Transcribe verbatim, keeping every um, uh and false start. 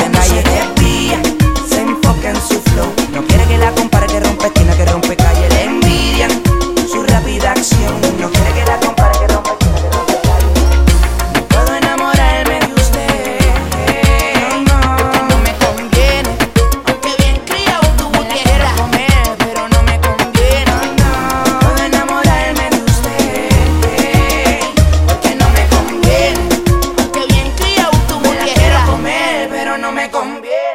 de nadie. Se desvía, se enfoca en su flow. No quiere que la compare, que rompe esquina, que rompe calle. Le envidian su rápida acción. No quiere que la compare, que rompe esquina, que rompe calle. No puedo enamorarme de usted, no, porque no me conviene. Aunque bien criado tú me quieras comer, pero no me conviene. No puedo enamorarme de usted, porque no me conviene. Aunque bien criado tú me quieras comer, pero no me conviene.